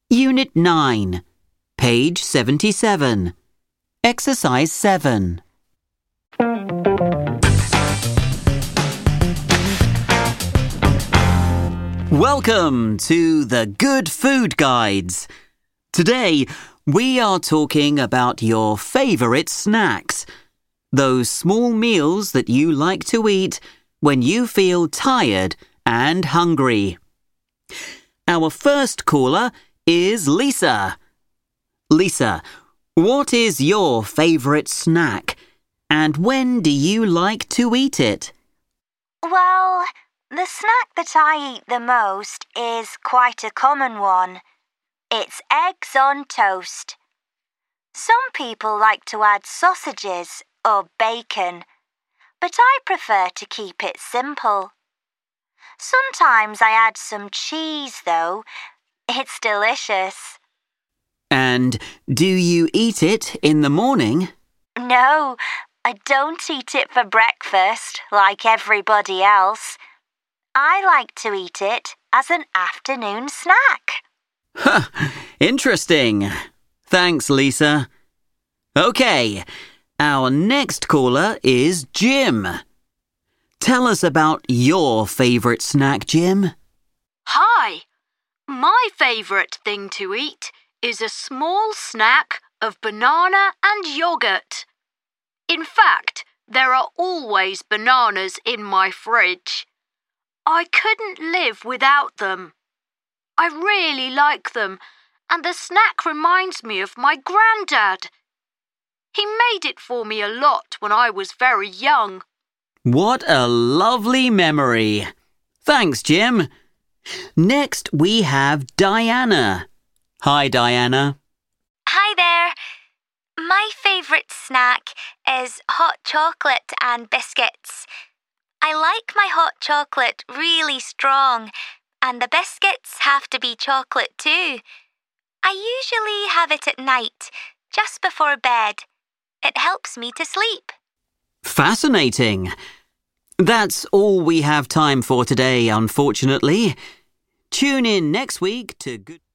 Unit 9, page 77. Exercise 7. Welcome to the Good Food Guides. Today, we are talking about your favorite snacks. Those small meals that you like to eat when you feel tired and hungry. Our first caller is Lisa. Lisa, what is your favorite snack? And when do you like to eat it? Well, the snack that I eat the most is quite a common one. It's eggs on toast. Some people like to add sausages or bacon, but I prefer to keep it simple. Sometimes I add some cheese, though. It's delicious. And do you eat it in the morning? No, I don't eat it for breakfast like everybody else. I like to eat it as an afternoon snack. Interesting. Thanks, Lisa. Okay, our next caller is Jim. Tell us about your favorite snack, Jim. Hi. My favourite thing to eat is a small snack of banana and yoghurt. In fact, there are always bananas in my fridge. I couldn't live without them. I really like them, and the snack reminds me of my granddad. He made it for me a lot when I was very young. What a lovely memory. Thanks, Jim. Next, we have Diana. Hi, Diana. Hi there. My favourite snack is hot chocolate and biscuits. I like my hot chocolate really strong, and the biscuits have to be chocolate too. I usually have it at night, just before bed. It helps me to sleep. Fascinating. That's all we have time for today, unfortunately. Tune in next week to Good